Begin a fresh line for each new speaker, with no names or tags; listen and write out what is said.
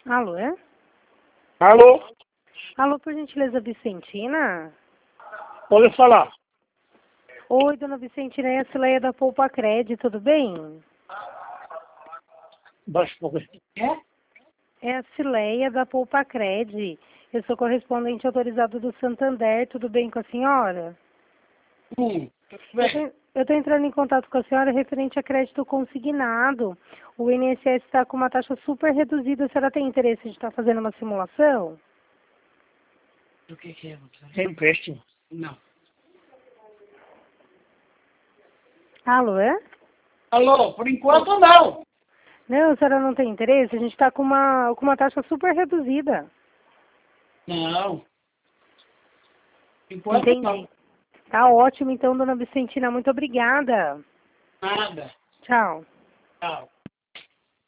Alô, é?
Alô?
Alô, por gentileza, Vicentina?
Pode falar.
Oi, dona Vicentina, é a Cileia da Poupa Cred, tudo bem?
Baixa um pouco.
É a Cileia da Poupa Cred. Eu sou correspondente autorizado do Santander, tudo bem com a senhora? Eu estou entrando em contato com a senhora referente a crédito consignado. O INSS está com uma taxa super reduzida. A senhora tem interesse de estar fazendo uma simulação?
Do que é, moça?
É empréstimo.
Não.
Alô, é?
Alô, por enquanto não.
Não, a senhora não tem interesse? A gente está com uma taxa super reduzida.
Não. Por enquanto
Entendi.
não.
Tá ótimo, então, dona Vicentina. Muito obrigada.
Nada.
Tchau.
Tchau.